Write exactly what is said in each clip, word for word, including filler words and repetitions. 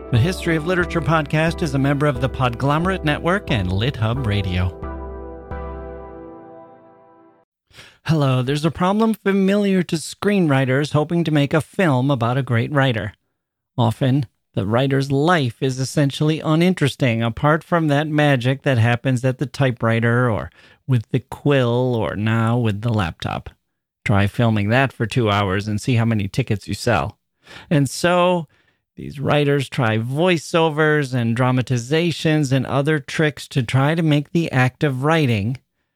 The History of Literature podcast is a member of the Podglomerate Network and LitHub Radio. Hello, there's a problem familiar to screenwriters hoping to make a film about a great writer. Often, the writer's life is essentially uninteresting apart from that magic that happens at the typewriter or with the quill or now with the laptop. Try filming that for two hours and see how many tickets you sell. And so, these writers try voiceovers and dramatizations and other tricks to try to make the act of writing,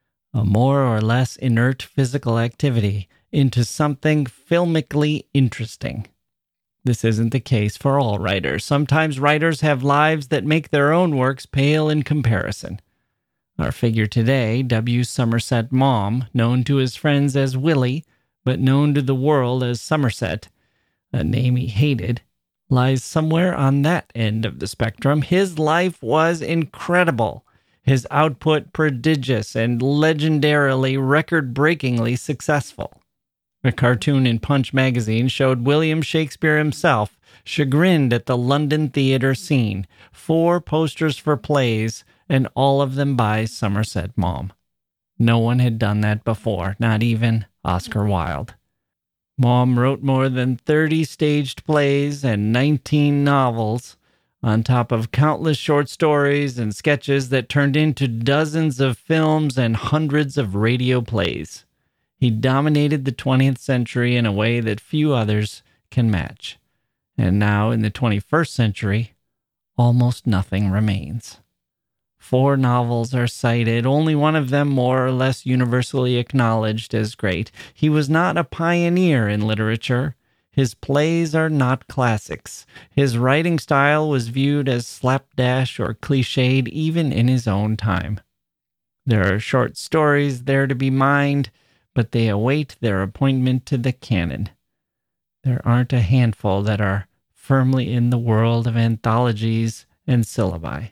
a more or less inert physical activity, into something filmically interesting. This isn't the case for all writers. Sometimes writers have lives that make their own works pale in comparison. Our figure today, W. Somerset Maugham, known to his friends as Willie, but known to the world as Somerset, a name he hated, lies somewhere on that end of the spectrum. His life was incredible, his output prodigious, and legendarily, record-breakingly successful. A cartoon in Punch magazine showed William Shakespeare himself, chagrined at the London theater scene, four posters for plays, and all of them by Somerset Maugham. No one had done that before, not even Oscar Wilde. Maugham wrote more than thirty staged plays and nineteen novels, on top of countless short stories and sketches that turned into dozens of films and hundreds of radio plays. He dominated the twentieth century in a way that few others can match. And now, in the twenty-first century, almost nothing remains. Four novels are cited, only one of them more or less universally acknowledged as great. He was not a pioneer in literature. His plays are not classics. His writing style was viewed as slapdash or cliched even in his own time. There are short stories there to be mined, but they await their appointment to the canon. There aren't a handful that are firmly in the world of anthologies and syllabi.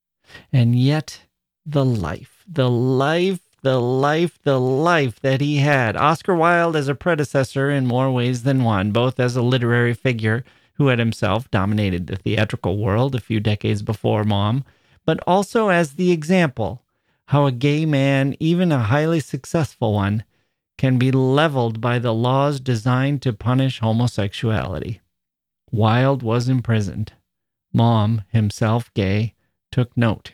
And yet, the life, the life, the life, the life that he had. Oscar Wilde as a predecessor in more ways than one, both as a literary figure who had himself dominated the theatrical world a few decades before Maugham, but also as the example how a gay man, even a highly successful one, can be leveled by the laws designed to punish homosexuality. Wilde was imprisoned. Maugham, himself gay, took note.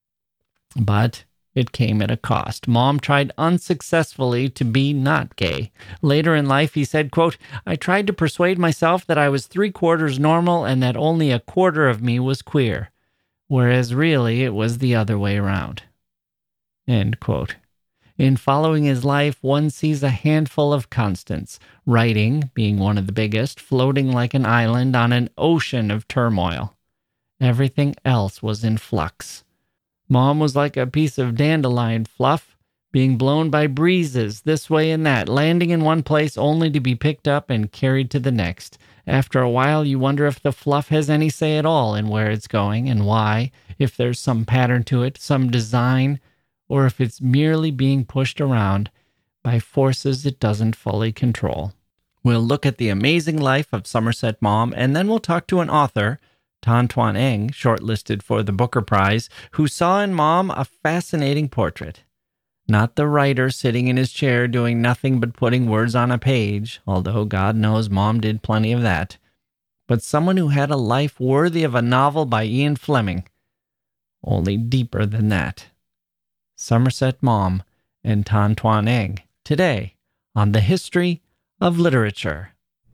But it came at a cost. Maugham tried unsuccessfully to be not gay. Later in life, he said, quote, "I tried to persuade myself that I was three-quarters normal and that only a quarter of me was queer, whereas really it was the other way around." End quote. In following his life, one sees a handful of constants, writing being one of the biggest, floating like an island on an ocean of turmoil. Everything else was in flux. Maugham was like a piece of dandelion fluff, being blown by breezes this way and that, landing in one place only to be picked up and carried to the next. After a while, you wonder if the fluff has any say at all in where it's going and why, if there's some pattern to it, some design, or if it's merely being pushed around by forces it doesn't fully control. We'll look at the amazing life of Somerset Maugham, and then we'll talk to an author, Tan Tuan Eng, shortlisted for the Booker Prize, who saw in Maugham a fascinating portrait. Not the writer sitting in his chair doing nothing but putting words on a page, although God knows Maugham did plenty of that, but someone who had a life worthy of a novel by Ian Fleming, only deeper than that. Somerset Maugham and Tan Tuan Eng, today on The History of Literature.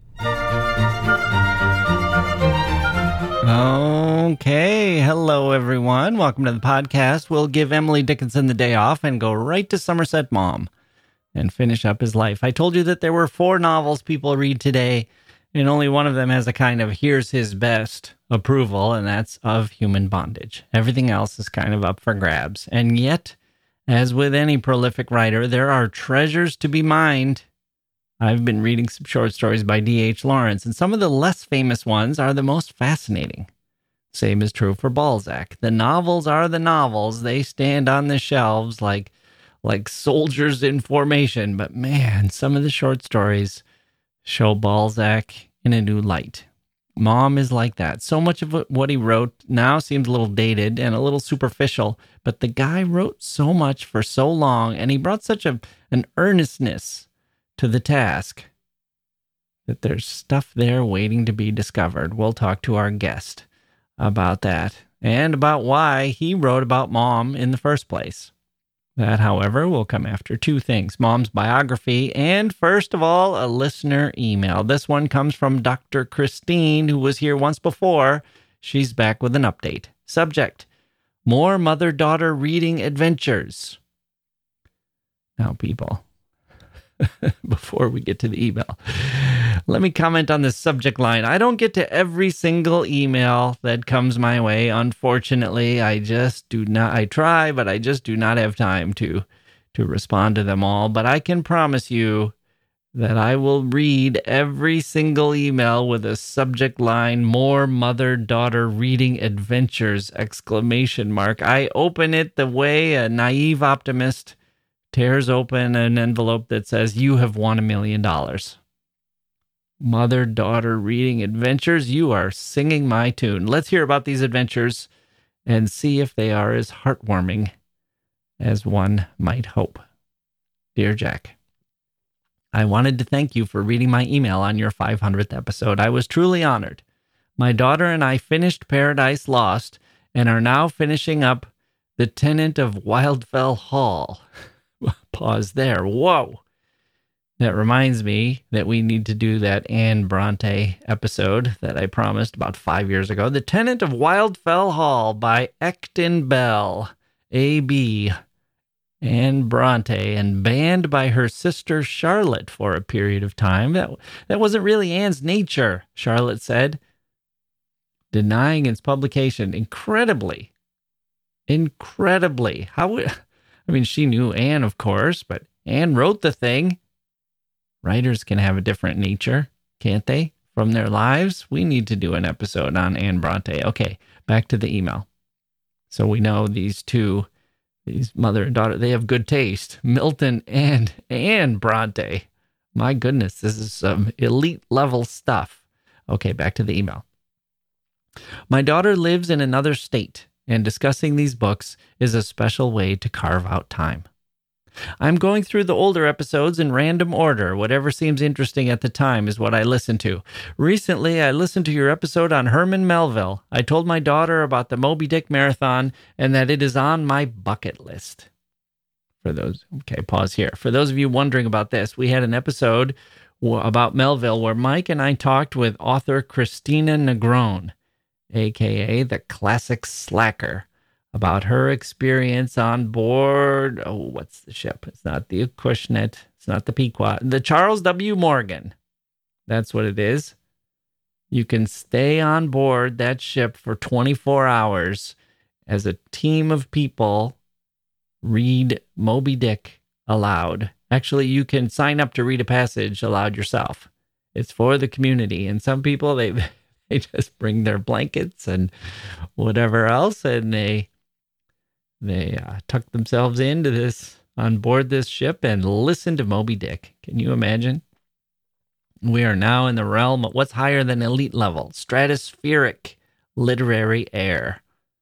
Okay, hello everyone. Welcome to the podcast. We'll give Emily Dickinson the day off and go right to Somerset Maugham and finish up his life. I told you that there were four novels people read today, and only one of them has a kind of here's his best approval, and that's Of Human Bondage. Everything else is kind of up for grabs. And yet, as with any prolific writer, there are treasures to be mined. I've been reading some short stories by D H Lawrence, and some of the less famous ones are the most fascinating. Same is true for Balzac. The novels are the novels. They stand on the shelves like, like soldiers in formation. But man, some of the short stories show Balzac in a new light. Mom is like that. So much of what he wrote now seems a little dated and a little superficial, but the guy wrote so much for so long, and he brought such a an earnestness to the task that there's stuff there waiting to be discovered. We'll talk to our guest about that and about why he wrote about Mom in the first place. That, however, will come after two things: Mom's biography and, first of all, a listener email. This one comes from Doctor Christine, who was here once before. She's back with an update. Subject: more mother-daughter reading adventures. Now, people, before we get to the email, let me comment on this subject line. I don't get to every single email that comes my way. Unfortunately, I just do not, I try, but I just do not have time to, to respond to them all. But I can promise you that I will read every single email with a subject line, more mother-daughter reading adventures, exclamation mark. I open it the way a naive optimist tears open an envelope that says, you have won a million dollars. Mother-daughter reading adventures, you are singing my tune. Let's hear about these adventures and see if they are as heartwarming as one might hope. Dear Jack, I wanted to thank you for reading my email on your five hundredth episode. I was truly honored. My daughter and I finished Paradise Lost and are now finishing up The Tenant of Wildfell Hall. Pause there. Whoa. That reminds me that we need to do that Anne Bronte episode that I promised about five years ago. The Tenant of Wildfell Hall by Ecton Bell, A B Anne Bronte, and banned by her sister Charlotte for a period of time. That, that wasn't really Anne's nature, Charlotte said, denying its publication. Incredibly. Incredibly. How? I mean, she knew Anne, of course, but Anne wrote the thing. Writers can have a different nature, can't they? From their lives? We need to do an episode on Anne Bronte. Okay, back to the email. So we know these two, these mother and daughter, they have good taste. Milton and Anne Bronte. My goodness, this is some elite level stuff. Okay, back to the email. My daughter lives in another state, and discussing these books is a special way to carve out time. I'm going through the older episodes in random order. Whatever seems interesting at the time is what I listen to. Recently, I listened to your episode on Herman Melville. I told my daughter about the Moby Dick Marathon and that it is on my bucket list. For those, okay, pause here. For those of you wondering about this, we had an episode about Melville where Mike and I talked with author Christina Negron, a k a the classic slacker, about her experience on board. Oh, what's the ship? It's not the Acushnet. It's not the Pequot. The Charles W. Morgan. That's what it is. You can stay on board that ship for twenty-four hours as a team of people read Moby Dick aloud. Actually, you can sign up to read a passage aloud yourself. It's for the community. And some people, they, they just bring their blankets and whatever else, and they... They uh, tuck themselves into this, on board this ship, and listen to Moby Dick. Can you imagine? We are now in the realm of what's higher than elite level, stratospheric literary air.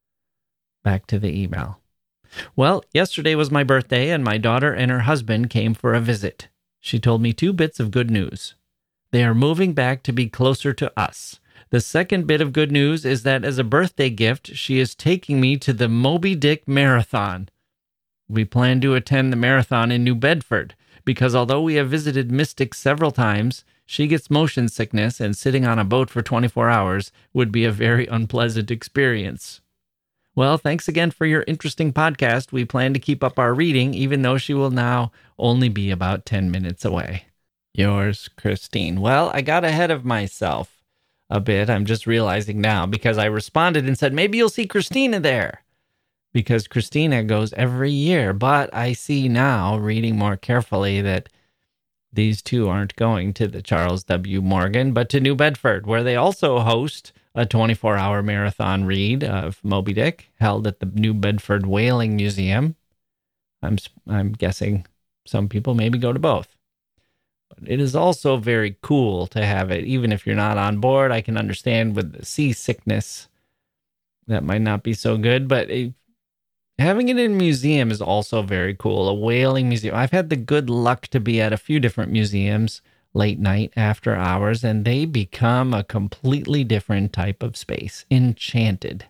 Back to the email. Well, yesterday was my birthday, and my daughter and her husband came for a visit. She told me two bits of good news. They are moving back to be closer to us. The second bit of good news is that as a birthday gift, she is taking me to the Moby Dick Marathon. We plan to attend the marathon in New Bedford because although we have visited Mystic several times, she gets motion sickness and sitting on a boat for twenty-four hours would be a very unpleasant experience. Well, thanks again for your interesting podcast. We plan to keep up our reading, even though she will now only be about ten minutes away. Yours, Christine. Well, I got ahead of myself a bit. I'm just realizing now because I responded and said, maybe you'll see Christina there because Christina goes every year. But I see now, reading more carefully, that these two aren't going to the Charles W. Morgan, but to New Bedford, where they also host a twenty-four hour marathon read of Moby Dick held at the New Bedford Whaling Museum. I'm I'm guessing some people maybe go to both. But it is also very cool to have it, even if you're not on board. I can understand with the seasickness that might not be so good, but it, having it in a museum is also very cool. A whaling museum. I've had the good luck to be at a few different museums late night, after hours, and they become a completely different type of space. Enchanted.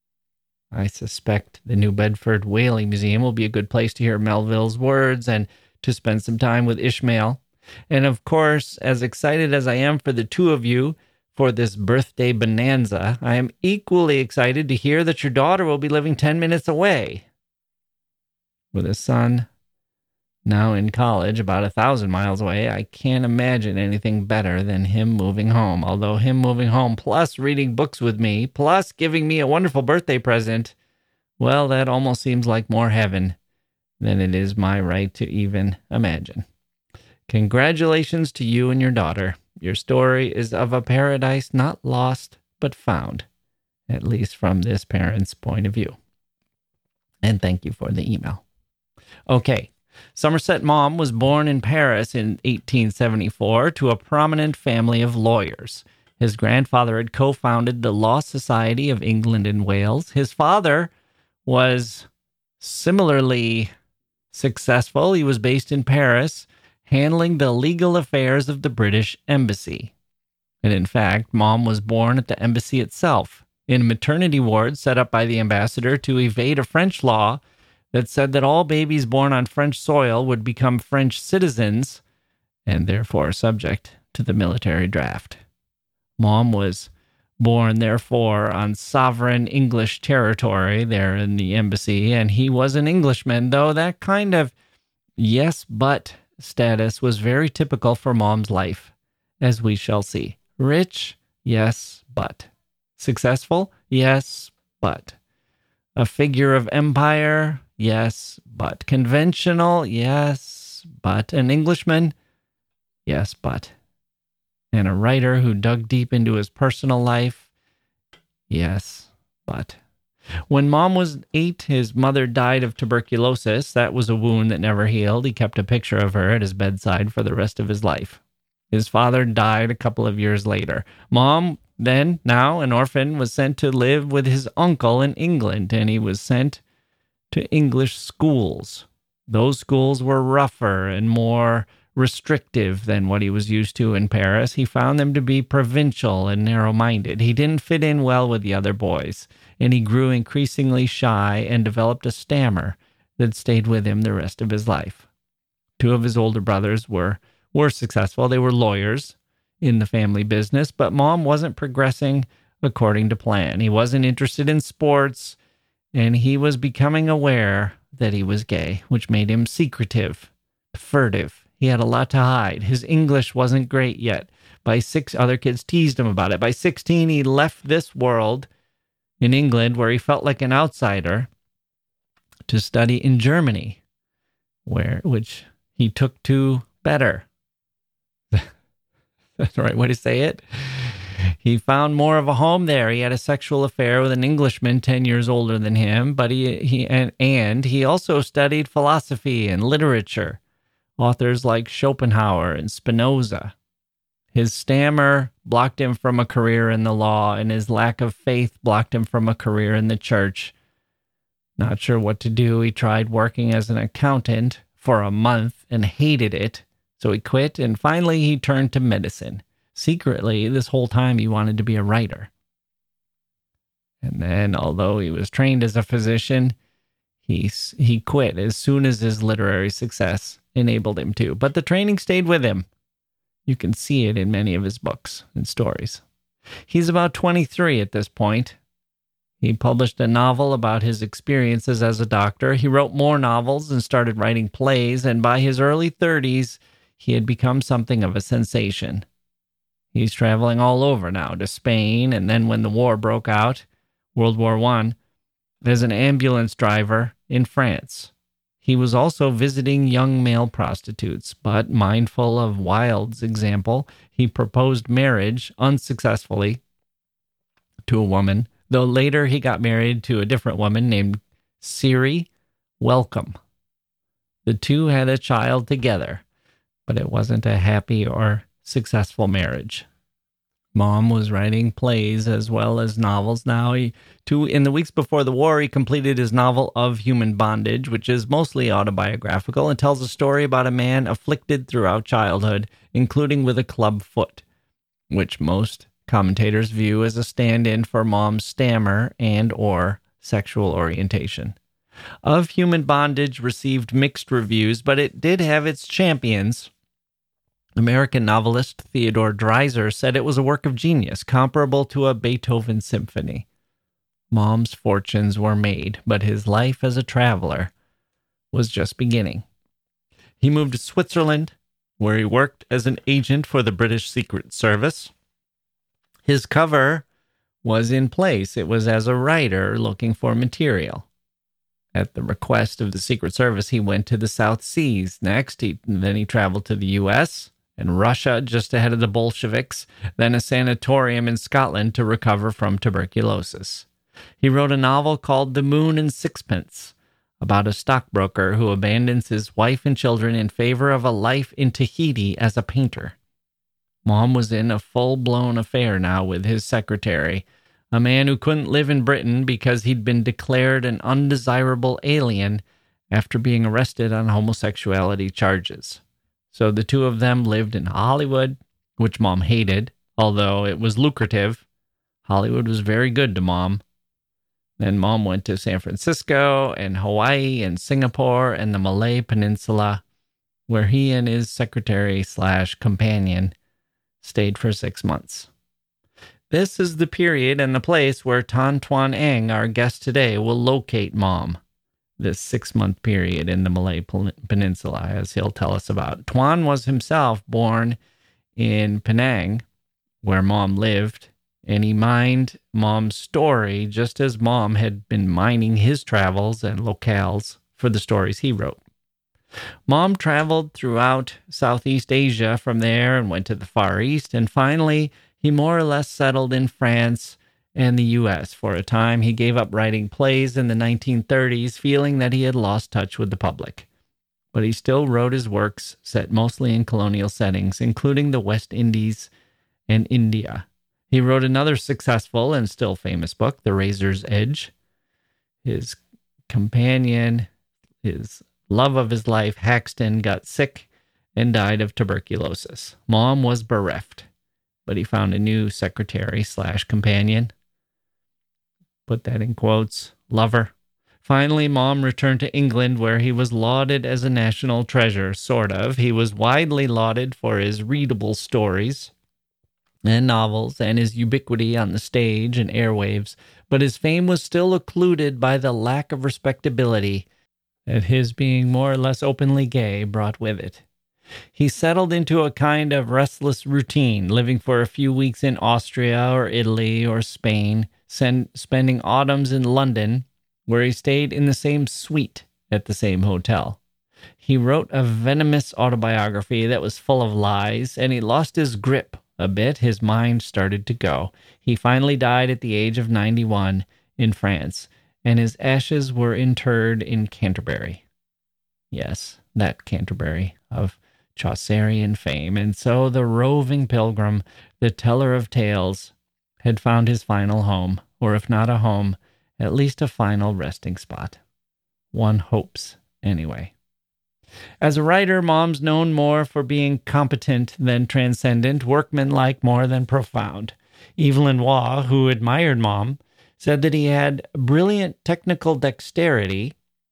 I suspect the New Bedford Whaling Museum will be a good place to hear Melville's words and to spend some time with Ishmael. And of course, as excited as I am for the two of you for this birthday bonanza, I am equally excited to hear that your daughter will be living ten minutes away. With a son now in college, about a thousand miles away, I can't imagine anything better than him moving home. Although him moving home plus reading books with me, plus giving me a wonderful birthday present, well, that almost seems like more heaven than it is my right to even imagine. Congratulations to you and your daughter. Your story is of a paradise not lost, but found, at least from this parent's point of view. And thank you for the email. Okay. Somerset Maugham was born in Paris in eighteen seventy-four to a prominent family of lawyers. His grandfather had co-founded the Law Society of England and Wales. His father was similarly successful. He was based in Paris, handling the legal affairs of the British Embassy. And in fact, Maugham was born at the embassy itself, in a maternity ward set up by the ambassador to evade a French law that said that all babies born on French soil would become French citizens and therefore subject to the military draft. Maugham was born, therefore, on sovereign English territory there in the embassy, and he was an Englishman, though that kind of yes, but status was very typical for Maugham's life, as we shall see. Rich, yes, but. Successful, yes, but. A figure of empire, yes, but. Conventional, yes, but. An Englishman, yes, but. And a writer who dug deep into his personal life, yes, but. When Maugham was eight, his mother died of tuberculosis. That was a wound that never healed. He kept a picture of her at his bedside for the rest of his life. His father died a couple of years later. Maugham, then, now an orphan, was sent to live with his uncle in England, and he was sent to English schools. Those schools were rougher and more restrictive than what he was used to in Paris. He found them to be provincial and narrow-minded. He didn't fit in well with the other boys, and he grew increasingly shy and developed a stammer that stayed with him the rest of his life. Two of his older brothers were, were successful. They were lawyers in the family business, but Maugham wasn't progressing according to plan. He wasn't interested in sports, and he was becoming aware that he was gay, which made him secretive, furtive. He had a lot to hide. His English wasn't great yet. By six, other kids teased him about it. By sixteen, he left this world in England, where he felt like an outsider, to study in Germany, where which he took to better. That's the right way to say it. He found more of a home there. He had a sexual affair with an Englishman ten years older than him, but he, he and, and he also studied philosophy and literature, authors like Schopenhauer and Spinoza. His stammer blocked him from a career in the law, and his lack of faith blocked him from a career in the church. Not sure what to do, he tried working as an accountant for a month and hated it, so he quit, and finally he turned to medicine. Secretly, this whole time he wanted to be a writer. And then, although he was trained as a physician, he, he quit as soon as his literary success enabled him to. But the training stayed with him. You can see it in many of his books and stories. He's about twenty-three at this point. He published a novel about his experiences as a doctor. He wrote more novels and started writing plays, and by his early thirties, he had become something of a sensation. He's traveling all over now, to Spain, and then when the war broke out, World War One, as an ambulance driver in France. He was also visiting young male prostitutes, but mindful of Wilde's example, he proposed marriage unsuccessfully to a woman, though later he got married to a different woman named Siri Welcome. The two had a child together, but it wasn't a happy or successful marriage. Mom was writing plays as well as novels. Now, he, two, in the weeks before the war, he completed his novel Of Human Bondage, which is mostly autobiographical and tells a story about a man afflicted throughout childhood, including with a club foot, which most commentators view as a stand-in for Mom's stammer and or sexual orientation. Of Human Bondage received mixed reviews, but it did have its champions. American novelist Theodore Dreiser said it was a work of genius, comparable to a Beethoven symphony. Mom's fortunes were made, but his life as a traveler was just beginning. He moved to Switzerland, where he worked as an agent for the British Secret Service. His cover was in place. It was as a writer looking for material. At the request of the Secret Service, he went to the South Seas. Next, he, then he traveled to the U S and Russia just ahead of the Bolsheviks, then a sanatorium in Scotland to recover from tuberculosis. He wrote a novel called The Moon and Sixpence, about a stockbroker who abandons his wife and children in favor of a life in Tahiti as a painter. Mom was in a full-blown affair now with his secretary, a man who couldn't live in Britain because he'd been declared an undesirable alien after being arrested on homosexuality charges. So the two of them lived in Hollywood, which Mom hated, although it was lucrative. Hollywood was very good to Mom. Then Mom went to San Francisco and Hawaii and Singapore and the Malay Peninsula, where he and his secretary slash companion stayed for six months. This is the period and the place where Tan Tuan Eng, our guest today, will locate Mom. This six-month period in the Malay Peninsula, as he'll tell us about. Tuan was himself born in Penang, where Mom lived, and he mined Mom's story just as Mom had been mining his travels and locales for the stories he wrote. Mom traveled throughout Southeast Asia from there and went to the Far East, and finally he more or less settled in France and the U S. For a time, he gave up writing plays in the nineteen thirties, feeling that he had lost touch with the public. But he still wrote his works set mostly in colonial settings, including the West Indies and India. He wrote another successful and still famous book, The Razor's Edge. His companion, his love of his life, Haxton, got sick and died of tuberculosis. Mom was bereft, but he found a new secretary slash companion. Put that in quotes, lover. Finally, Mom returned to England, where he was lauded as a national treasure, sort of. He was widely lauded for his readable stories and novels and his ubiquity on the stage and airwaves, but his fame was still occluded by the lack of respectability that his being more or less openly gay brought with it. He settled into a kind of restless routine, living for a few weeks in Austria or Italy or Spain, send, spending autumns in London, where he stayed in the same suite at the same hotel. He wrote a venomous autobiography that was full of lies, and he lost his grip a bit. His mind started to go. He finally died at the age of ninety-one in France, and his ashes were interred in Canterbury. Yes, that Canterbury of Chaucerian fame. And so the roving pilgrim, the teller of tales, had found his final home, or if not a home, at least a final resting spot. One hopes, anyway. As a writer, Mom's known more for being competent than transcendent, workmanlike more than profound. Evelyn Waugh, who admired Mom, said that he had brilliant technical dexterity,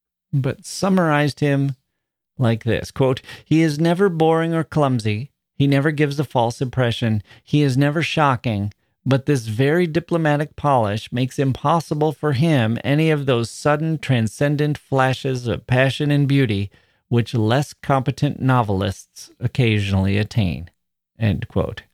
but summarized him like this, quote, "He is never boring or clumsy. He never gives a false impression. He is never shocking. But this very diplomatic polish makes impossible for him any of those sudden transcendent flashes of passion and beauty which less competent novelists occasionally attain." End quote.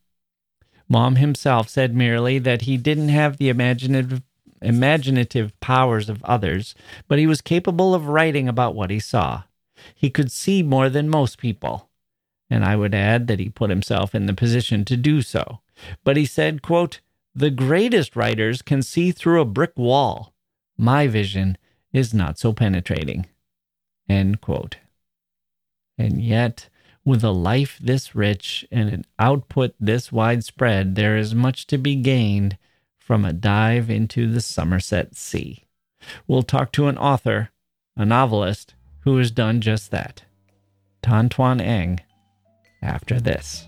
Mom himself said merely that he didn't have the imaginative imaginative powers of others, but he was capable of writing about what he saw. He could see more than most people, and I would add that he put himself in the position to do so. But he said, quote, "The greatest writers can see through a brick wall. My vision is not so penetrating." End quote. And yet, With a life this rich and an output this widespread, there is much to be gained from a dive into the Somerset Sea. We'll talk to an author, a novelist, who has done just that. Tan Tuan Eng, after this.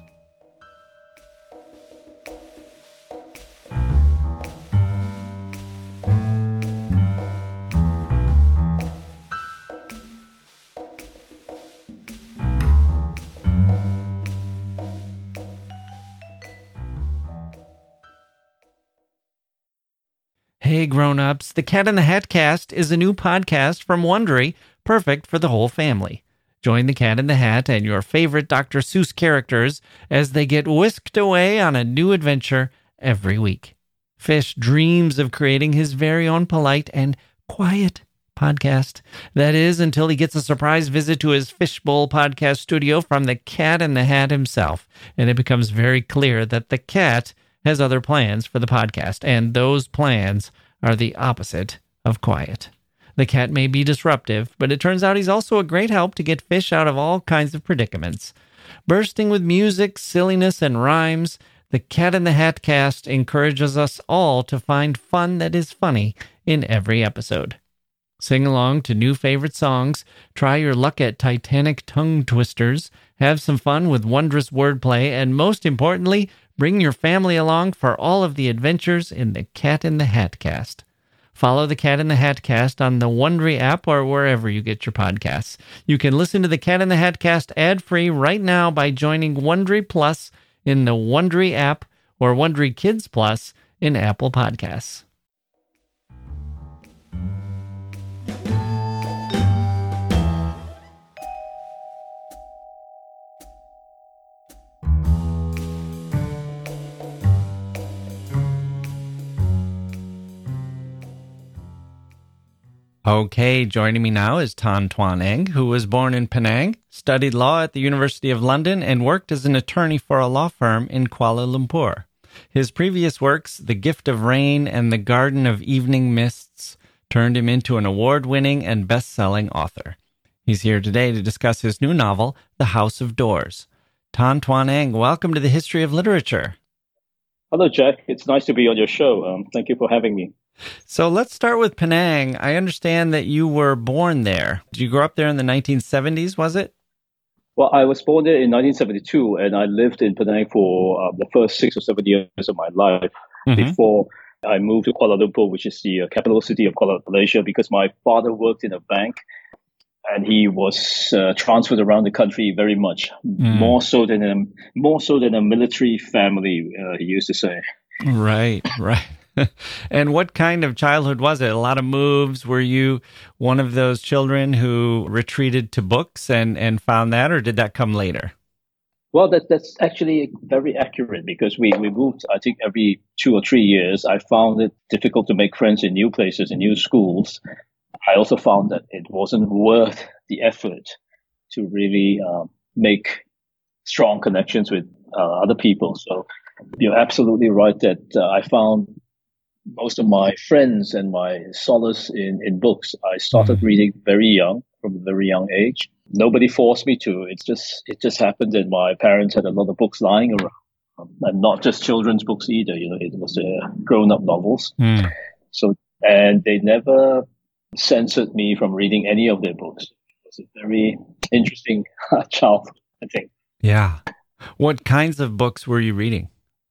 Hey grown-ups, the Cat in the Hat Cast is a new podcast from Wondery, perfect for the whole family. Join the Cat in the Hat and your favorite Doctor Seuss characters as they get whisked away on a new adventure every week. Fish dreams of creating his very own polite and quiet podcast. That is, until he gets a surprise visit to his Fishbowl podcast studio from the Cat in the Hat himself, and it becomes very clear that the cat has other plans for the podcast, and those plans are the opposite of quiet. The cat may be disruptive, but it turns out he's also a great help to get Fish out of all kinds of predicaments. Bursting with music, silliness, and rhymes, the Cat in the Hat Cast encourages us all to find fun that is funny in every episode. Sing along to new favorite songs, try your luck at Titanic tongue twisters, have some fun with wondrous wordplay, and most importantly, bring your family along for all of the adventures in the Cat in the Hat Cast. Follow the Cat in the Hat Cast on the Wondery app or wherever you get your podcasts. You can listen to the Cat in the Hat Cast ad-free right now by joining Wondery Plus in the Wondery app or Wondery Kids Plus in Apple Podcasts. Okay, joining me now is Tan Tuan Eng, who was born in Penang, studied law at the University of London, and worked as an attorney for a law firm in Kuala Lumpur. His previous works, The Gift of Rain and The Garden of Evening Mists, turned him into an award-winning and best-selling author. He's here today to discuss his new novel, The House of Doors. Tan Tuan Eng, welcome to the History of Literature. Hello, Jack. It's nice to be on your show. Um, thank you for having me. So let's start with Penang. I understand that you were born there. Did you grow up there in the nineteen seventies, was it? Well, I was born there in nineteen seventy-two, and I lived in Penang for uh, the first six or seven years of my life mm-hmm. before I moved to Kuala Lumpur, which is the uh, capital city of Kuala Malaysia, because my father worked in a bank, and he was uh, transferred around the country very much, mm. more so than a, more so than a military family, uh, he used to say. Right, right. And what kind of childhood was it? A lot of moves? Were you one of those children who retreated to books and, and found that, or did that come later? Well, that, that's actually very accurate because we, we moved, I think, every two or three years. I found it difficult to make friends in new places, in new schools. I also found that it wasn't worth the effort to really uh, make strong connections with uh, other people. So you're absolutely right that uh, I found most of my friends and my solace in, in books. I started mm. reading very young, from a very young age. Nobody forced me to. It's just it just happened that my parents had a lot of books lying around, um, and not just children's books either. You know, it was uh, grown-up novels. Mm. So, and they never censored me from reading any of their books. It was a very interesting childhood, I think. Yeah. What kinds of books were you reading?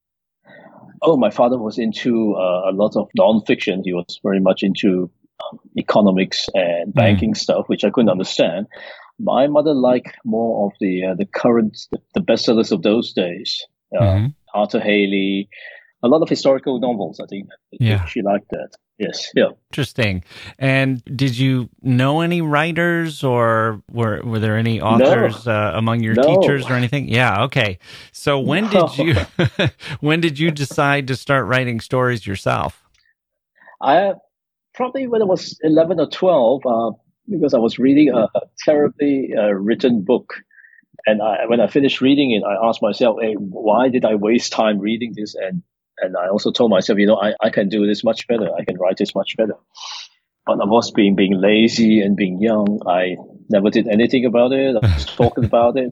Oh, my father was into uh, a lot of nonfiction. He was very much into um, economics and banking mm. stuff, which I couldn't understand. My mother liked more of the uh, the current, the, the bestsellers of those days. Uh, mm-hmm. Arthur Haley, a lot of historical novels, I think. Yeah. She liked that. Yes, yeah. Interesting. And did you know any writers, or were were there any authors no. uh, among your no. teachers or anything? Yeah, okay. So when no. did you when did you decide to start writing stories yourself? I probably when I was eleven or twelve, uh, because I was reading a, a terribly uh, written book. And I, when I finished reading it, I asked myself, hey, why did I waste time reading this? And And I also told myself, you know, I, I can do this much better. I can write this much better. But of course, being being lazy and being young, I never did anything about it. I was talking about it.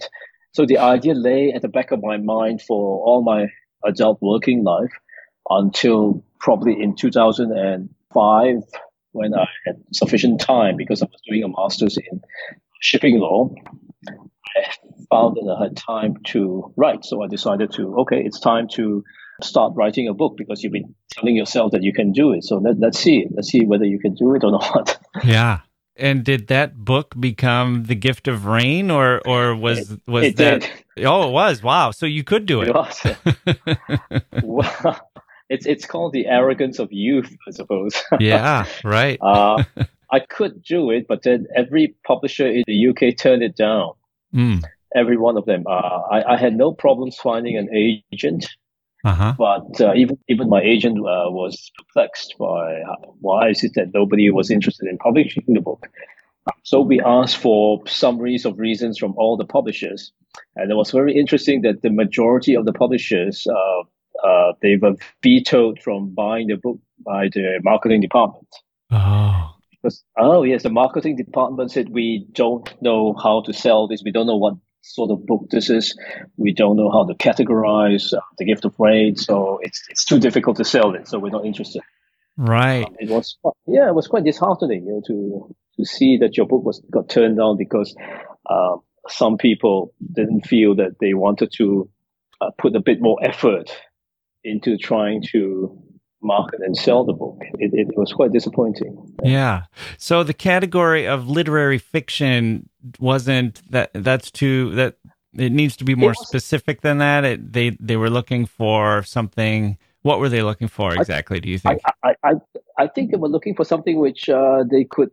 So the idea lay at the back of my mind for all my adult working life until probably in two thousand five, when I had sufficient time because I was doing a master's in shipping law. I found that I had time to write. So I decided to, okay, it's time to start writing a book because you've been telling yourself that you can do it. So let, let's see. Let's see whether you can do it or not. Yeah. And did that book become The Gift of Rain, or or was It, was it that? did. Oh, it was. Wow. So you could do it. It was. Well, it's it's called the arrogance of youth, I suppose. Yeah. Right. uh, I could do it, but then every publisher in the U K turned it down. Mm. Every one of them. Uh, I, I had no problems finding an agent. Uh-huh. But uh, even even my agent uh, was perplexed by uh, why is it that nobody was interested in publishing the book. So we asked for summaries of reasons from all the publishers, and it was very interesting that the majority of the publishers uh, uh, they were vetoed from buying the book by the marketing department. Oh. Because oh yes, the marketing department said we don't know how to sell this. We don't know what sort of book this is. We don't know how to categorize uh, The Gift of Rain, so it's it's too difficult to sell it. So we're not interested. Right. Um, it was yeah, it was quite disheartening, you know, to to see that your book was got turned down because uh, some people didn't feel that they wanted to uh, put a bit more effort into trying to market and sell the book. It, it was quite disappointing. Yeah. So the category of literary fiction wasn't that. That's too that it needs to be more was, specific than that. It, they they were looking for something. What were they looking for exactly? Do you think? I I I, I think they were looking for something which uh, they could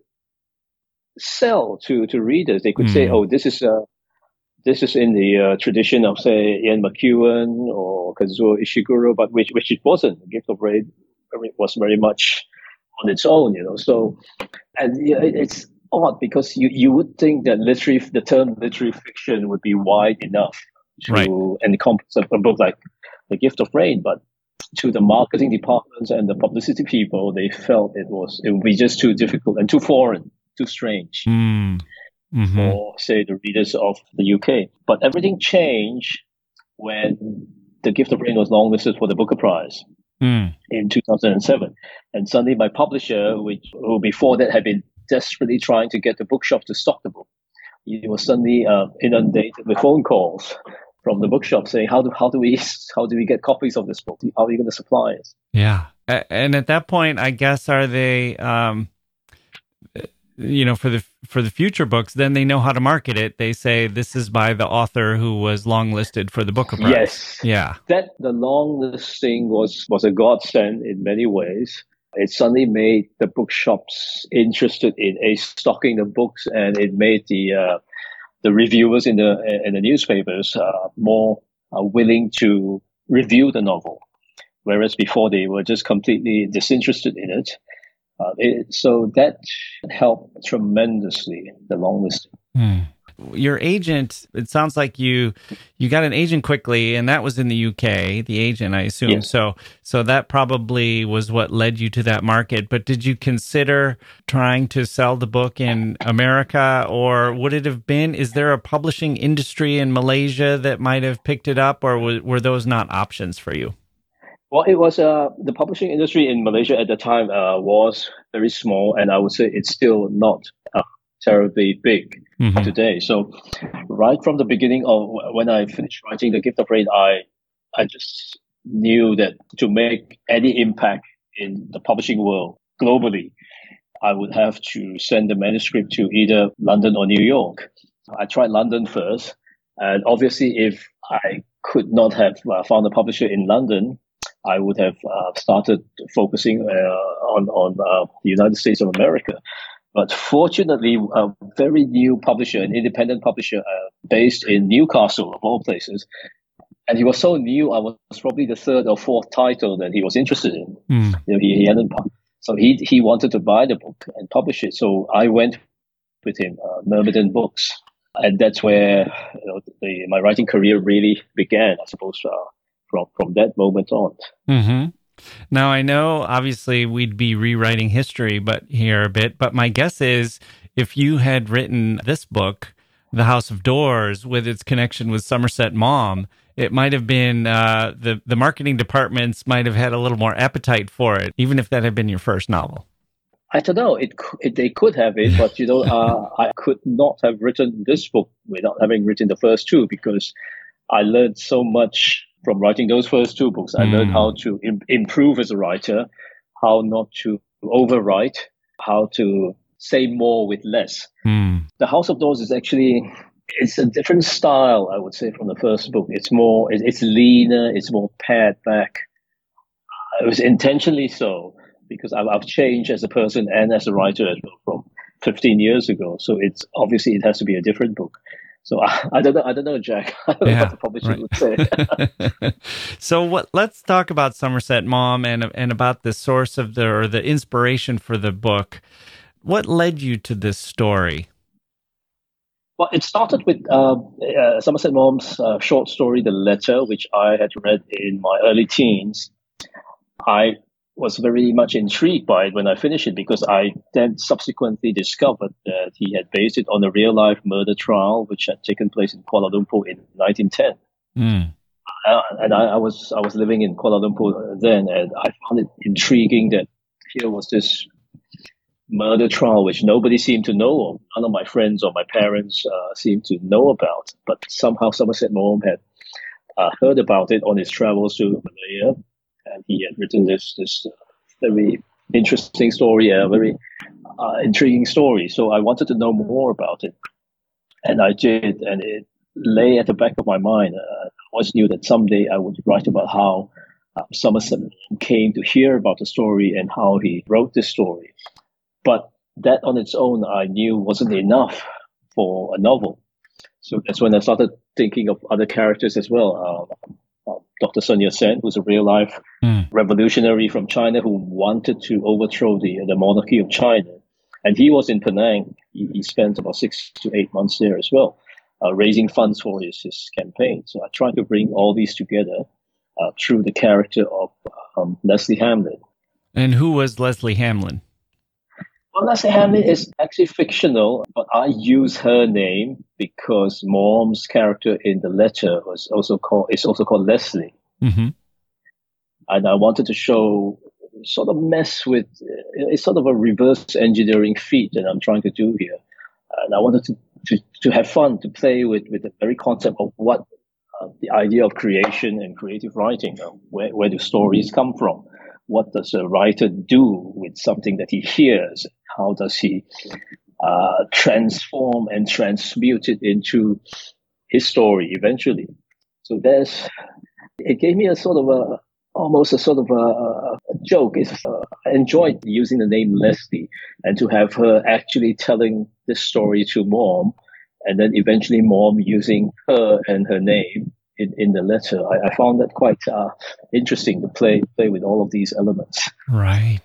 sell to to readers. They could mm. say, "Oh, this is uh, this is in the uh, tradition of, say, Ian McEwan or Kazuo Ishiguro," but which which it wasn't. The Gift of Rain was very much on its own, you know. So, and yeah, it's odd because you, you would think that literary the term literary fiction would be wide enough to right. encompass a book like The Gift of Rain, but to the marketing departments and the publicity people, they felt it was it would be just too difficult and too foreign, too strange. Mm. Mm-hmm. For, say, the readers of the U K. But everything changed when The Gift of Rain was longlisted for the Booker Prize mm. in two thousand seven. And suddenly my publisher, which who before that had been desperately trying to get the bookshop to stock the book, he was suddenly uh, inundated with phone calls from the bookshop saying, how do how do we how do we get copies of this book? How are you going to supply it? Yeah. And at that point, I guess, are they... Um... you know, for the for the future books, then they know how to market it. They say this is by the author who was longlisted for the Booker Prize. Yes, yeah. That the long listing was was a godsend in many ways. It suddenly made the bookshops interested in a stocking the books, and it made the uh, the reviewers in the in the newspapers uh, more uh, willing to review the novel, whereas before they were just completely disinterested in it. Uh, it, so that helped tremendously, the long listing. Hmm. Your agent, it sounds like you you got an agent quickly, and that was in the U K, the agent, I assume. Yes. So so that probably was what led you to that market. But did you consider trying to sell the book in America, or would it have been, is there a publishing industry in Malaysia that might have picked it up, or were, were those not options for you? Well, it was uh, the publishing industry in Malaysia at the time uh, was very small, and I would say it's still not uh, terribly big mm-hmm. today. So, right from the beginning of when I finished writing The Gift of Rain, I I just knew that to make any impact in the publishing world globally, I would have to send the manuscript to either London or New York. I tried London first, and obviously, if I could not have uh, found a publisher in London, I would have uh, started focusing uh, on on uh, the United States of America. But fortunately, a very new publisher, an independent publisher uh, based in Newcastle, of all places, and he was so new, I was probably the third or fourth title that he was interested in. Mm. You know, he, he hadn't, so he he wanted to buy the book and publish it. So I went with him, uh, Myrmidon Books, and that's where you know, the, my writing career really began, I suppose. Uh, From, from that moment on. Mm-hmm. Now, I know, obviously, we'd be rewriting history but here a bit, but my guess is if you had written this book, The House of Doors, with its connection with Somerset Maugham, it might have been uh, the the marketing departments might have had a little more appetite for it, even if that had been your first novel. I don't know. It, it they could have it, but you know, uh, I could not have written this book without having written the first two, because I learned so much from writing those first two books. I mm. learned how to im- improve as a writer, how not to overwrite, how to say more with less. Mm. The House of Doors is actually, it's a different style, I would say, from the first book. It's more, it's leaner, it's more pared back. It was intentionally so, because I've, I've changed as a person and as a writer as well from fifteen years ago. So it's obviously it has to be a different book. So I, I don't know, I don't know, Jack. I don't yeah, know what the publisher right. would say. So what? Let's talk about Somerset Maugham and and about the source of the or the inspiration for the book. What led you to this story? Well, it started with uh, uh, Somerset Maugham's uh, short story, The Letter, which I had read in my early teens. I was very much intrigued by it when I finished it, because I then subsequently discovered that he had based it on a real-life murder trial which had taken place in Kuala Lumpur in nineteen ten. Mm. Uh, and I, I was I was living in Kuala Lumpur then, and I found it intriguing that here was this murder trial which nobody seemed to know of. None of my friends or my parents uh, seemed to know about, but somehow Somerset Maugham had uh, heard about it on his travels to Malaya. And he had written this this very interesting story, a very uh, intriguing story. So I wanted to know more about it, and I did. And it lay at the back of my mind. Uh, I always knew that someday I would write about how uh, Somerset came to hear about the story and how he wrote this story. But that on its own, I knew wasn't enough for a novel. So that's when I started thinking of other characters as well. Uh, Uh, Doctor Sun Yat-sen, who's a real-life mm. revolutionary from China who wanted to overthrow the the monarchy of China. And he was in Penang. He, he spent about six to eight months there as well, uh, raising funds for his, his campaign. So I tried to bring all these together uh, through the character of um, Leslie Hamlin. And who was Leslie Hamlin? Well, Leslie Hamlin is actually fictional, but I use her name because Maugham's character in The Letter was also called is also called Leslie, mm-hmm. and I wanted to show sort of mess with it's sort of a reverse engineering feat that I'm trying to do here, and I wanted to to, to have fun to play with with the very concept of what uh, the idea of creation and creative writing. Uh, where where do stories come from? What does a writer do with something that he hears? How does he uh, transform and transmute it into his story eventually? So there's, it gave me a sort of a, almost a sort of a, a joke. It's, uh, I enjoyed using the name Leslie and to have her actually telling this story to Maugham, and then eventually Maugham using her and her name in, in the letter. I, I found that quite uh, interesting to play play with all of these elements. Right.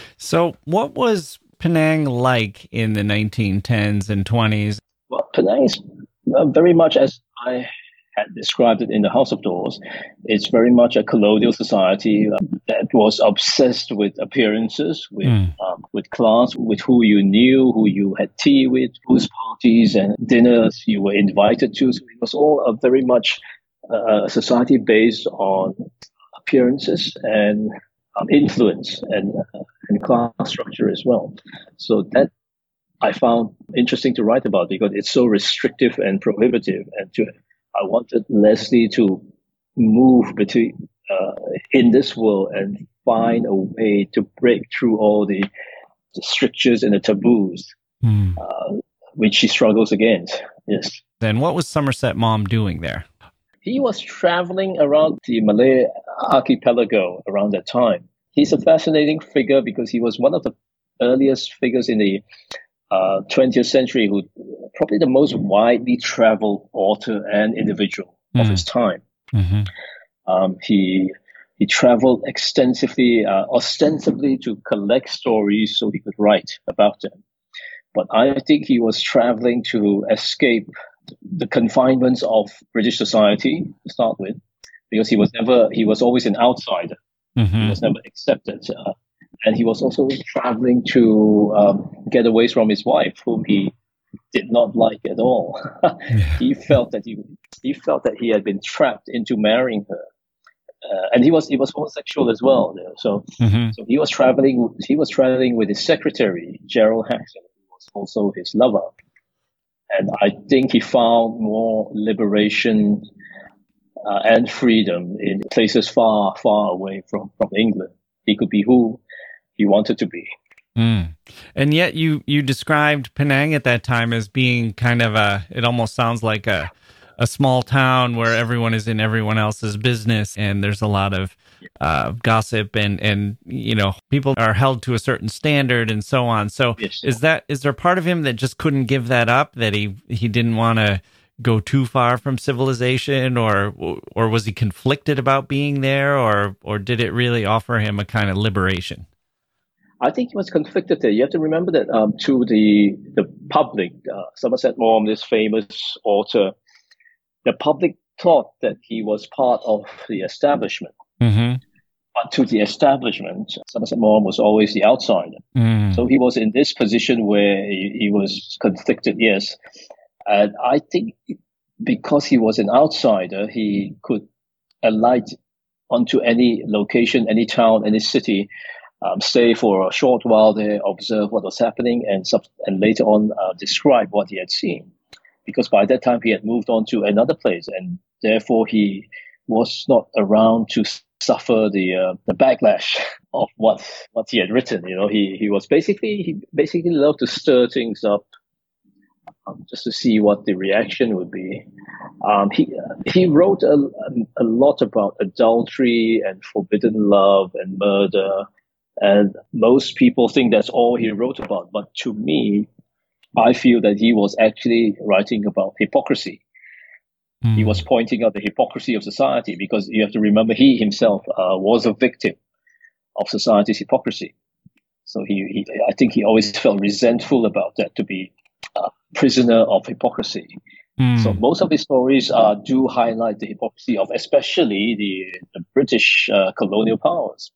So what was Penang like in the nineteen tens and twenties? Well, Penang is uh, very much as I had described it in The House of Doors. It's very much a colonial society uh, that was obsessed with appearances, with mm. um, with class, with who you knew, who you had tea with, whose parties and dinners you were invited to. So it was all a very much uh, a society based on appearances and um, influence and uh, and class structure as well. So that I found interesting to write about because it's so restrictive and prohibitive, and to I wanted Leslie to move between uh, in this world and find a way to break through all the, the strictures and the taboos, mm. uh, which she struggles against. Yes. Then what was Somerset Maugham doing there? He was traveling around the Malay archipelago around that time. He's a fascinating figure because he was one of the earliest figures in the uh, twentieth century who probably the most widely traveled author and individual mm. of his time. Mm-hmm. Um, he he traveled extensively, uh, ostensibly to collect stories so he could write about them. But I think he was traveling to escape the confinements of British society to start with, because he was never he was always an outsider. Mm-hmm. He was never accepted. Uh, And he was also traveling to um, get away from his wife, whom he did not like at all. he felt that he he felt that he had been trapped into marrying her, uh, and he was he was homosexual as well. You know, so Mm-hmm. so he was traveling he was traveling with his secretary Gerald Haxon, who was also his lover, and I think he found more liberation uh, and freedom in places far far away from from England. He could be who he wanted to be. Mm. And yet you, you described Penang at that time as being kind of a, it almost sounds like a, a small town where everyone is in everyone else's business and there's a lot of uh, gossip and, and, you know, people are held to a certain standard and so on. So Yes. is that, is there part of him that just couldn't give that up, that he, he didn't want to go too far from civilization, or, or was he conflicted about being there, or, or did it really offer him a kind of liberation? I think he was conflicted there. You have to remember that um, to the the public, uh, Somerset Maugham, this famous author, the public thought that he was part of the establishment. Mm-hmm. But to the establishment, Somerset Maugham was always the outsider. Mm. So he was in this position where he, he was conflicted, yes. And I think because he was an outsider, he could alight onto any location, any town, any city, Um, stay for a short while there, observe what was happening, and sub- and later on uh, describe what he had seen. Because by that time he had moved on to another place, and therefore he was not around to s- suffer the uh, the backlash of what what he had written. You know, he he was basically he basically loved to stir things up, um, just to see what the reaction would be. Um, he he wrote a, a lot about adultery and forbidden love and murder. And most people think that's all he wrote about. But to me, I feel that he was actually writing about hypocrisy. Mm. He was pointing out the hypocrisy of society, because you have to remember he himself uh, was a victim of society's hypocrisy. So he, he, I think he always felt resentful about that, to be a prisoner of hypocrisy. Mm. So most of his stories uh, do highlight the hypocrisy of especially the, the British uh, colonial powers.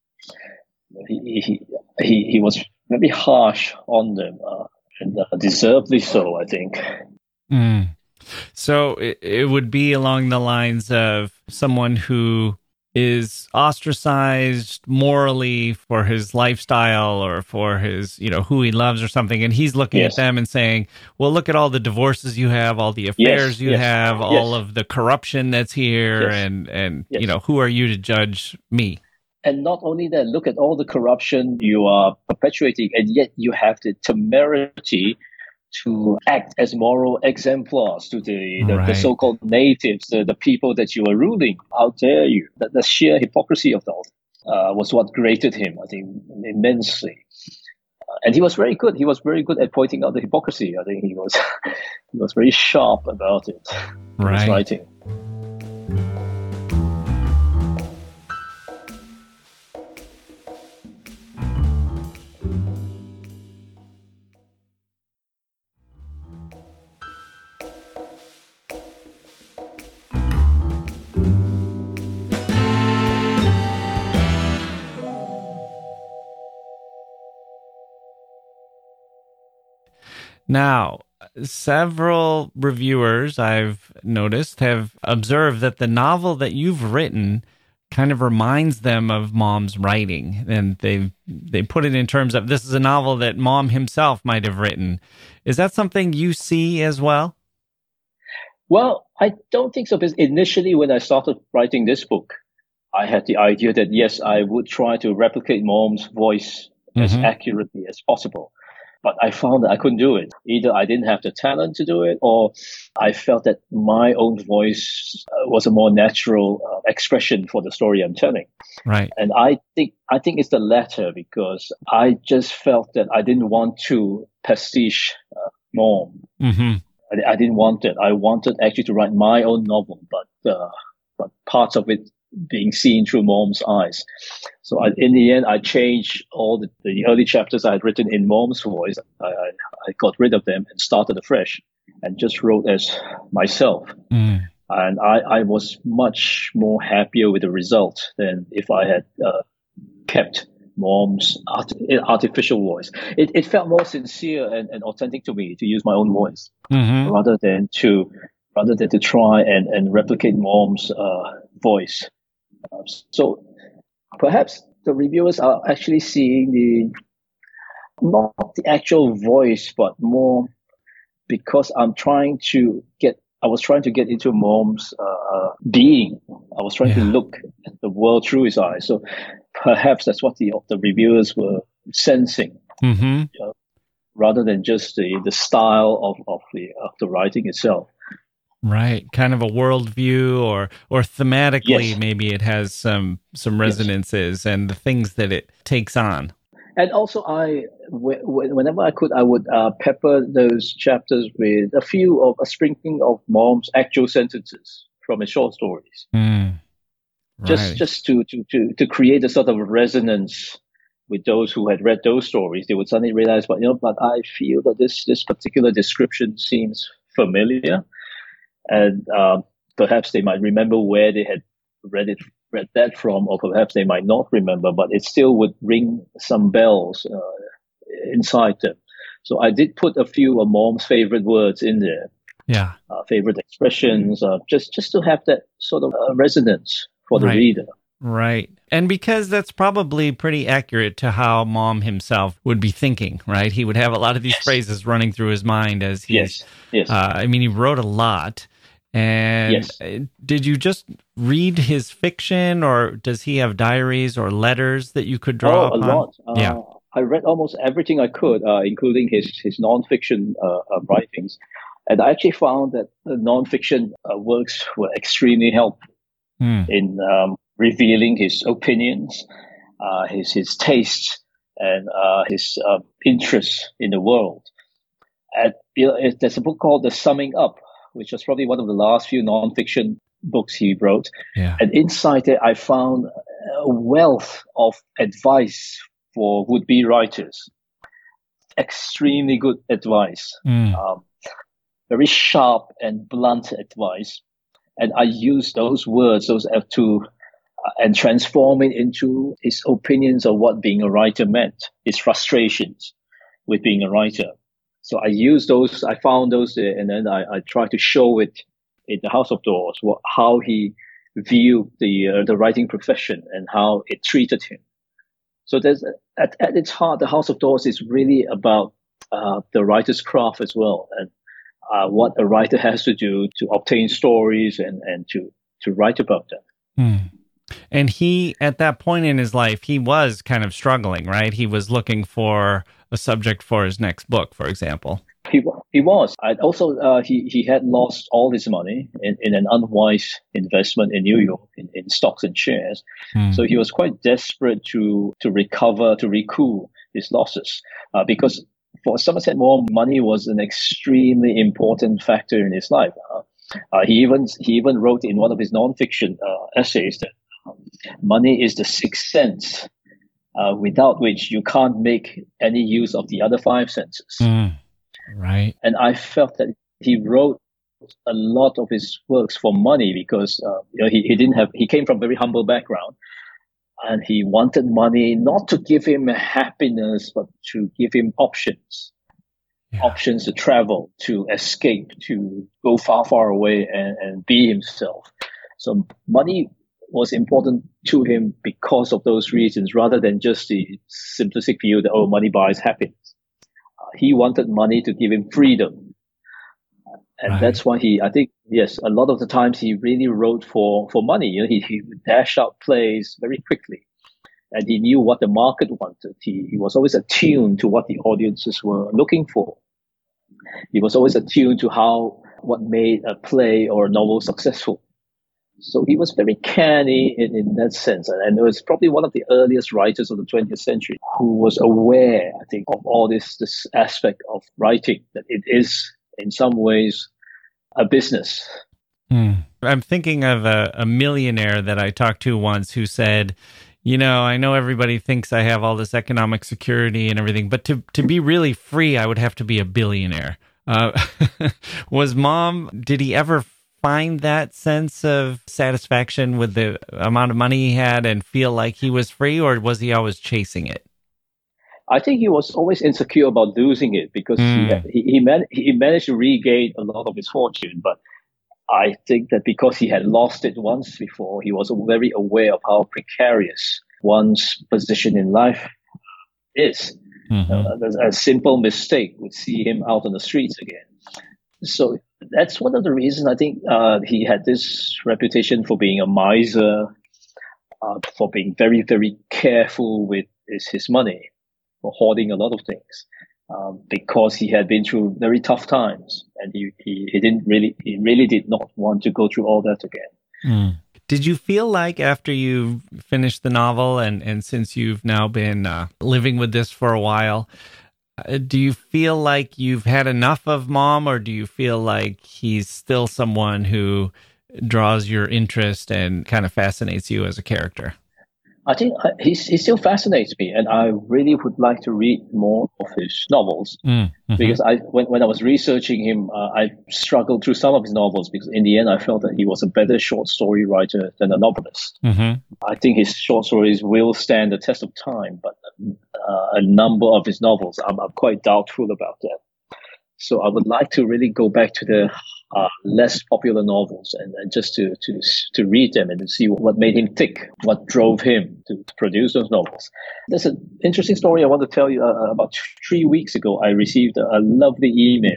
He, he he he was very harsh on them, uh, and uh, deservedly so, I think. Mm. So it, it would be along the lines of someone who is ostracized morally for his lifestyle or for his, you know, who he loves or something, and he's looking yes. at them and saying, well, look at all the divorces you have, all the affairs yes, you yes, have, yes. all of the corruption that's here, yes. and, and yes. you know, who are you to judge me? And not only that, look at all the corruption you are perpetuating, and yet you have the temerity to act as moral exemplars to the, the, right. the so-called natives, the, the people that you are ruling. How dare you? The, the sheer hypocrisy of that uh, was what grated him, I think, immensely. Uh, and he was very good. He was very good at pointing out the hypocrisy. I think he was he was very sharp about it in right. his writing. Now, several reviewers I've noticed have observed that the novel that you've written kind of reminds them of Maugham's writing, and they they put it in terms of this is a novel that Maugham himself might have written. Is that something you see as well? Well, I don't think so, because initially when I started writing this book, I had the idea that, yes, I would try to replicate Maugham's voice mm-hmm. as accurately as possible. But I found that I couldn't do it. Either I didn't have the talent to do it, or I felt that my own voice uh, was a more natural uh, expression for the story I'm telling. Right. And I think I think it's the latter, because I just felt that I didn't want to pastiche uh, Maugham. Mm-hmm. I, I didn't want it. I wanted actually to write my own novel, but uh, but parts of it being seen through Maugham's eyes. So I, in the end, I changed all the, the early chapters I had written in Maugham's voice. I, I, I got rid of them and started afresh and just wrote as myself. Mm. And I, I was much more happier with the result than if I had uh, kept mom's art, artificial voice. It, it felt more sincere and, and authentic to me to use my own voice Mm-hmm. rather than to rather than to try and, and replicate mom's uh, voice. Uh, so perhaps the reviewers are actually seeing the not the actual voice, but more because I'm trying to get. I was trying to get into mom's uh, being. I was trying Yeah. to look at the world through his eyes. So perhaps that's what the the reviewers were sensing, Mm-hmm. you know, rather than just the, the style of, of the of the writing itself. Right. Kind of a worldview, or or thematically, Yes. maybe it has some some Yes. resonances and the things that it takes on. And also, I wh- wh- whenever I could, I would uh, pepper those chapters with a few of a sprinkling of mom's actual sentences from his short stories, Mm. just Right. just to, to to to create a sort of resonance with those who had read those stories. They would suddenly realize, but you know, but I feel that this this particular description seems familiar, and um, perhaps they might remember where they had read it read that from, or perhaps they might not remember, but it still would ring some bells uh, inside them. So I did put a few of mom's favorite words in there, Yeah. uh, favorite expressions, uh, just just to have that sort of uh, resonance for the Right. reader. Right. And because that's probably pretty accurate to how Mom himself would be thinking, right? He would have a lot of these Yes. phrases running through his mind as he's, Yes, yes, uh, I mean, he wrote a lot. And yes. uh, did you just read his fiction, or does he have diaries or letters that you could draw Oh, a upon? lot. Uh, Yeah. I read almost everything I could, uh, including his his nonfiction uh, uh, writings, and I actually found that the nonfiction uh, works were extremely helpful Hmm. in um, revealing his opinions, uh, his his tastes, and uh, his uh, interests in the world. And you know, it- there's a book called The Summing Up, which was probably one of the last few nonfiction books he wrote. Yeah. And inside it, I found a wealth of advice for would-be writers. Extremely good advice, Mm. um, very sharp and blunt advice. And I use those words, those uh, to uh, and transform it into his opinions of what being a writer meant, his frustrations with being a writer. So I use those, I found those there, and then I, I try to show it in the House of Doors, what, how he viewed the uh, the writing profession and how it treated him. So there's at, at its heart, the House of Doors is really about uh, the writer's craft as well, and uh, what a writer has to do to obtain stories and, and to, to write about them. Hmm. And he, at that point in his life, he was kind of struggling, right? He was looking for a subject for his next book, for example. He wa- he was. And also, uh, he he had lost all his money in, in an unwise investment in New York in, in stocks and shares. Hmm. So he was quite desperate to to recover, to recoup his losses, uh, because for Somerset Maugham, money was an extremely important factor in his life. Uh, uh, he even he even wrote in one of his nonfiction uh, essays that um, money is the sixth sense, uh, without which you can't make any use of the other five senses. Hmm. Right. And I felt that he wrote a lot of his works for money because uh, you know, he, he didn't have he came from a very humble background, and he wanted money not to give him happiness but to give him options Yeah. options to travel, to escape, to go far far away and, and be himself. So money was important to him because of those reasons, rather than just the simplistic view that, oh, money buys happiness. Uh, he wanted money to give him freedom. And Right. that's why he, I think, yes, a lot of the times he really wrote for, for money. You know, he, he would dash out plays very quickly. And he knew what the market wanted. He, he was always attuned to what the audiences were looking for. He was always attuned to how, what made a play or a novel successful. So he was very canny in, in that sense. And it was probably one of the earliest writers of the twentieth century who was aware, I think, of all this, this aspect of writing, that it is in some ways a business. Hmm. I'm thinking of a, a millionaire that I talked to once who said, you know, I know everybody thinks I have all this economic security and everything, but to, to be really free, I would have to be a billionaire. Uh, was Mom, did he ever find that sense of satisfaction with the amount of money he had and feel like he was free, or was he always chasing it? I think he was always insecure about losing it because mm. he, had, he, he, man, he managed to regain a lot of his fortune. But I think that because he had lost it once before, he was very aware of how precarious one's position in life is. Mm-hmm. Uh, a simple mistake would see him out on the streets again. So that's one of the reasons I think uh, he had this reputation for being a miser, uh, for being very, very careful with his, his money, for hoarding a lot of things, um, because he had been through very tough times, and he, he, he didn't really, he really did not want to go through all that again. Mm. Did you feel like after you finished the novel, and, and since you've now been uh, living with this for a while, uh, do you feel like you've had enough of Mom, or do you feel like he's still someone who draws your interest and kind of fascinates you as a character? I think he, he still fascinates me, and I really would like to read more of his novels. Mm-hmm. Because I, when, when I was researching him, uh, I struggled through some of his novels because in the end I felt that he was a better short story writer than a novelist. Mm-hmm. I think his short stories will stand the test of time, but uh, a number of his novels, I'm, I'm quite doubtful about that. So I would like to really go back to the uh, less popular novels and, and just to, to to read them and to see what made him tick, what drove him to, to produce those novels. There's an interesting story I want to tell you. Uh, about three weeks ago, I received a, a lovely email,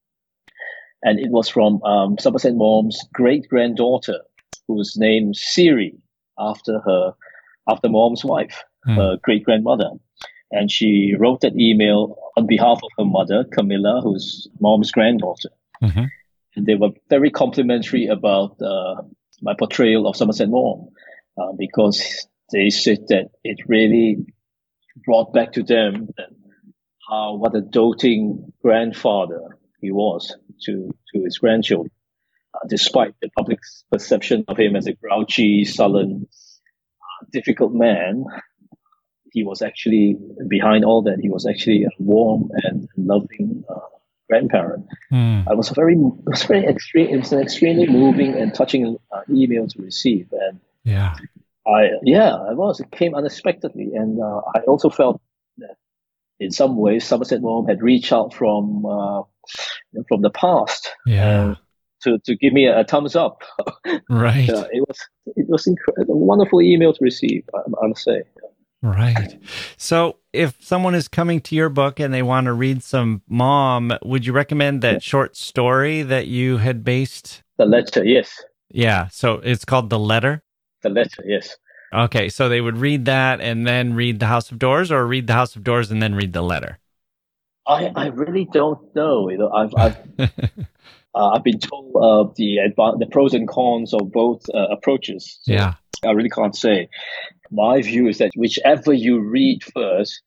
and it was from um, Somerset Maugham's great-granddaughter, whose name Siri, after her, after Maugham's wife, mm. her great-grandmother. And she wrote that email on behalf of her mother, Camilla, who's Maugham's granddaughter. Mm-hmm. And they were very complimentary about uh, my portrayal of Somerset Maugham, uh, because they said that it really brought back to them that how what a doting grandfather he was to, to his grandchildren, uh, despite the public's perception of him as a grouchy, sullen, uh, difficult man. He was actually, behind all that, he was actually a warm and loving uh, grandparent. Mm. I was very, it was very extreme. It was an extremely moving and touching uh, email to receive. And yeah, I yeah, I was. It came unexpectedly, and uh, I also felt that in some ways Somerset Maugham had reached out from uh, from the past. Yeah. Uh, to, to give me a, a thumbs up. Right. Uh, it was it was incredible, a wonderful email to receive, I, I must say. Right. So if someone is coming to your book and they want to read some Maugham, would you recommend that short story that you had based? The Letter, yes. Yeah. So it's called The Letter? The Letter, yes. Okay. So they would read that and then read The House of Doors, or read The House of Doors and then read The Letter? I, I really don't know. You know, I've I've, uh, I've been told uh, the the pros and cons of both uh, approaches. So yeah. I really can't say. My view is that whichever you read first,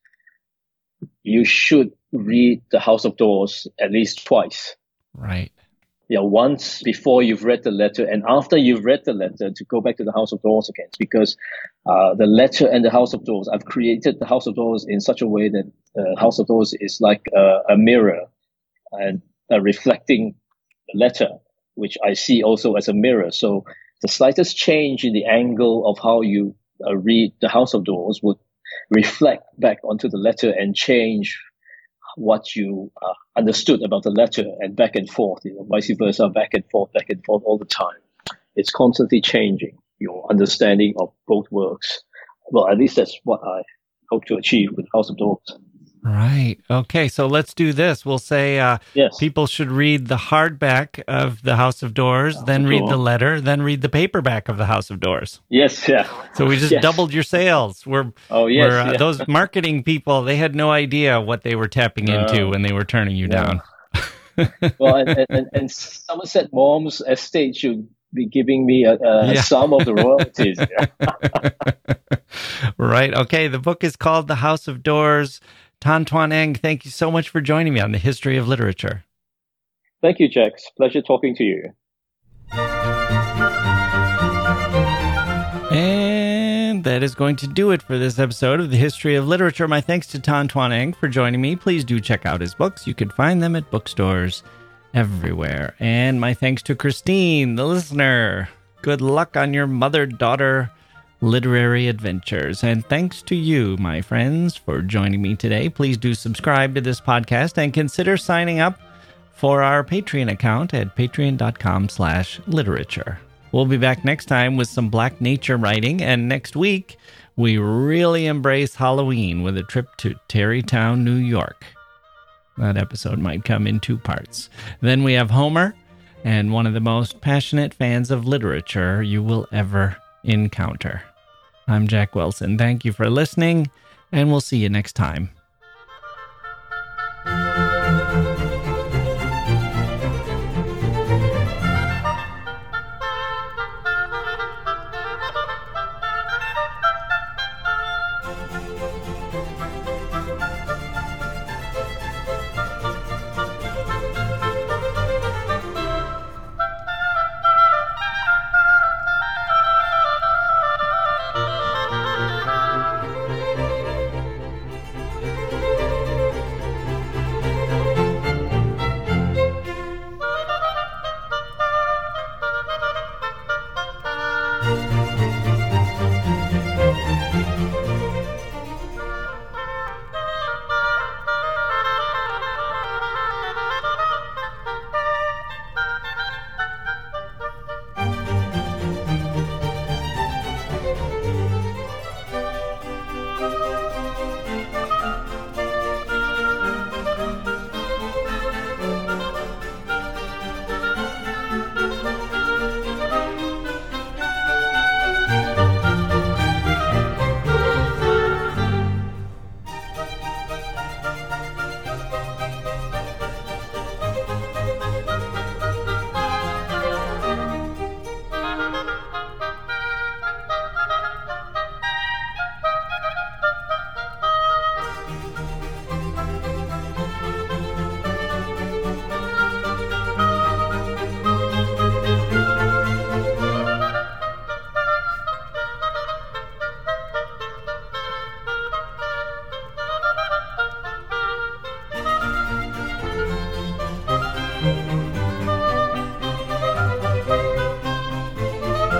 you should read The House of Doors at least twice. Right. Yeah, once before you've read the letter, and after you've read the letter, to go back to The House of Doors again. Because uh, the letter and The House of Doors, I've created The House of Doors in such a way that The uh, House of Doors is like a, a mirror and uh, reflecting the letter, which I see also as a mirror. So the slightest change in the angle of how you uh, read The House of Doors would reflect back onto the letter and change what you uh, understood about the letter, and back and forth, you know, vice versa, back and forth, back and forth all the time. It's constantly changing your understanding of both works. Well, at least that's what I hope to achieve with House of Doors. Right. Okay. So let's do this. We'll say uh, yes. People should read the hardback of The House of Doors, House then of read Door. the letter, then read the paperback of The House of Doors. Yes. Yeah. So we just yes. doubled your sales. We're, oh, yes. We're, uh, yeah. Those marketing people, they had no idea what they were tapping into uh, when they were turning you yeah. down. Well, and, and, and Somerset Maugham's estate should be giving me a, a yeah. some of the royalties. Right. Okay. The book is called The House of Doors. Tan Tuan Eng, thank you so much for joining me on The History of Literature. Thank you, Jax. Pleasure talking to you. And that is going to do it for this episode of The History of Literature. My thanks to Tan Tuan Eng for joining me. Please do check out his books. You can find them at bookstores everywhere. And my thanks to Christine, the listener. Good luck on your mother-daughter literary adventures. And thanks to you, my friends, for joining me today. Please do subscribe to this podcast and consider signing up for our Patreon account at patreon.com slash literature. We'll be back next time with some Black nature writing, and next week we really embrace Halloween with a trip to Tarrytown, New York. That episode might come in two parts. Then we have Homer, and one of the most passionate fans of literature you will ever encounter. I'm Jack Wilson. Thank you for listening, and we'll see you next time.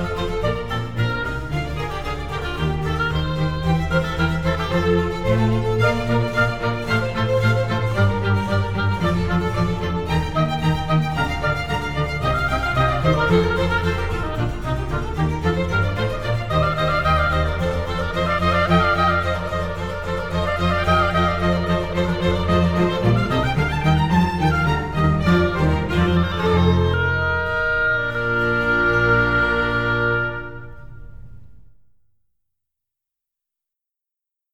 Thank you.